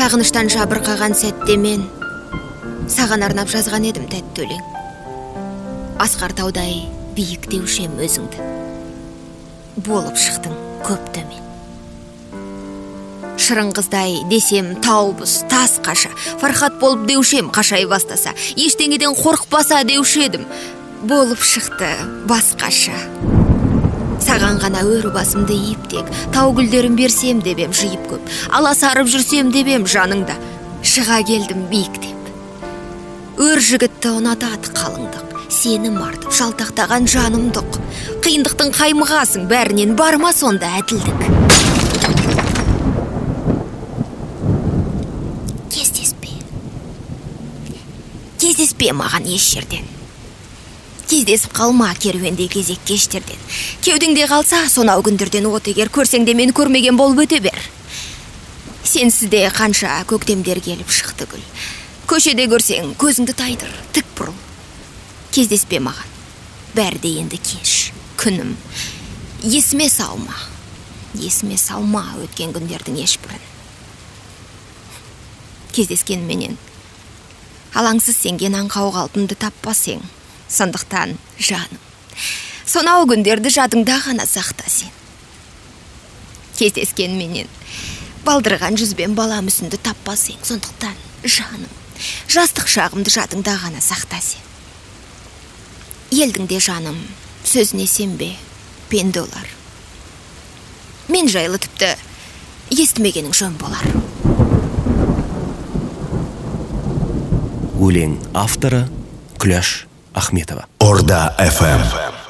Сағыныштан жабырқаған сәтте мен саған арнап жазған едім тәтті өлең. Асқар таудай биік деушем өзіңді, болып шықтың көп төмен. Шырын қыздай десем таубыз тас қаша, фархат болып деушем қашай бастаса, ештеңеден қорықпаса деуші едім, болып шықты басқаша. Саған ғана өр басымды иіптек, тау гүлдерін берсем дебем жиып көп, ала сарып жүрсем дебем жаныңда, шыға келдім биіктеп. Өр жігітті ұнатады қалыңдық, сенім артып жалтақтаған жанымдық. Қиындықтың қаймығасың, бәрінен барма сонда әділдік. Кездеспе маған еш жерден. Кездесіп қалма керуенде кезек кештерден. Кеудеңде қалса сонау күндерден от егер, көрсең де мен көрмеген болып өте бер. Сенсізде қанша көктемдер келіп шықты гүл. Көшеде көрсең көзіңді тайдыр, тік бұрыл. Кездеспе маған, бәрі де енді кеш, күнім. Есіме салма өткен күндердің ешбірін. Кездескен менен алаңсыз сенген аңқау қалпымды таппас ең. Сондықтан жаным, сонау күндерді жадыңда ғана сақта сен. Кездескен менен балдырған жүзбен бала мүсінді таппас ең. Сондықтан жаным, жастық шағымды жадыңда ғана сақта сен. Елдің де жаным, сөзіне сенбе, пенде олар. Мен жайлы тіпті естімегенің жөн болар. Өлең авторы Күләш Ахметова. Орда FM.